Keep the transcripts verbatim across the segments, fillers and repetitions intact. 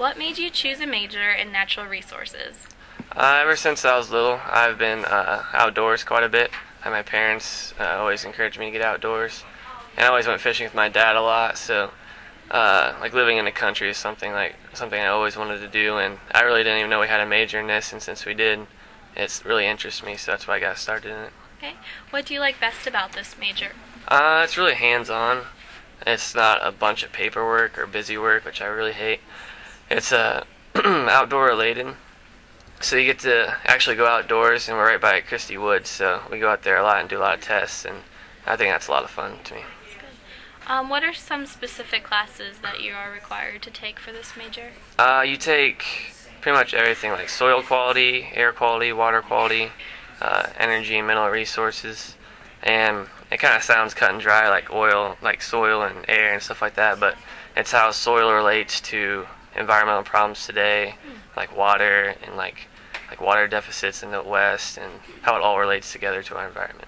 What made you choose a major in natural resources? Uh, ever since I was little, I've been uh, outdoors quite a bit. And my parents uh, always encouraged me to get outdoors, and I always went fishing with my dad a lot. So, uh, like living in the country is something like something I always wanted to do, and I really didn't even know we had a major in this. And since we did, it's really interests me. So that's why I got started in it. Okay. What do you like best about this major? Uh, it's really hands-on. It's not a bunch of paperwork or busy work, which I really hate. It's uh, outdoor related. So you get to actually go outdoors, and we're right by Christie Woods, so we go out there a lot and do a lot of tests, and I think that's a lot of fun to me. Um, what are some specific classes that you are required to take for this major? Uh, you take pretty much everything, like soil quality, air quality, water quality, uh, energy and mineral resources, and it kind of sounds cut and dry, like oil, like soil and air and stuff like that, but it's how soil relates to environmental problems today, like water and like like water deficits in the West, and how it all relates together to our environment.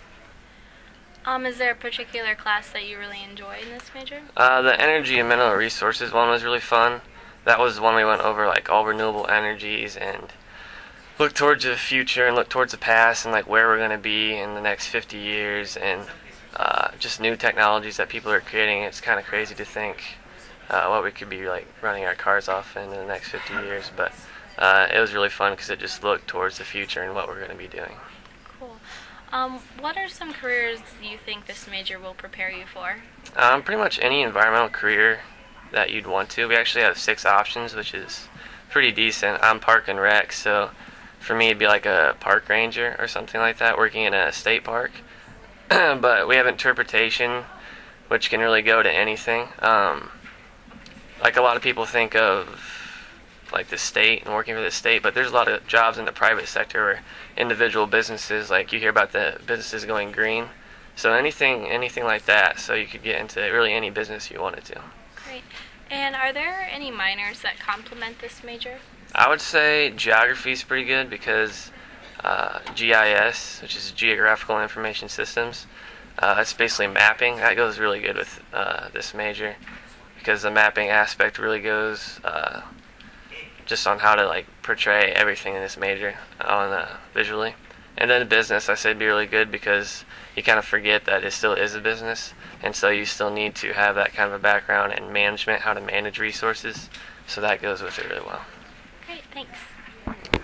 Um, is there a particular class that you really enjoy in this major? Uh, the energy and mineral resources one was really fun. That was one we went over like all renewable energies and look towards the future and look towards the past and like where we're going to be in the next fifty years, and uh, just new technologies that people are creating. It's kind of crazy to think uh, what we could be like running our cars off in, in the next fifty years, but uh, it was really fun because it just looked towards the future and what we're going to be doing. Cool. Um, what are some careers you think this major will prepare you for? Um, pretty much any environmental career that you'd want to. We actually have six options, which is pretty decent. I'm park and rec, so for me it'd be like a park ranger or something like that, working in a state park. But we have interpretation, which can really go to anything. Um, like a lot of people think of like the state and working for the state, but there's a lot of jobs in the private sector where individual businesses, like you hear about the businesses going green. So anything anything like that, so you could get into really any business you wanted to. Great. And are there any minors that complement this major? I would say geography is pretty good because uh, G I S, which is Geographical Information Systems, uh, it's basically mapping. That goes really good with uh, this major because the mapping aspect really goes uh, just on how to like portray everything in this major on uh, visually. And then business, I say, would be really good because you kind of forget that it still is a business, and so you still need to have that kind of a background in management, how to manage resources. So that goes with it really well. Great, thanks.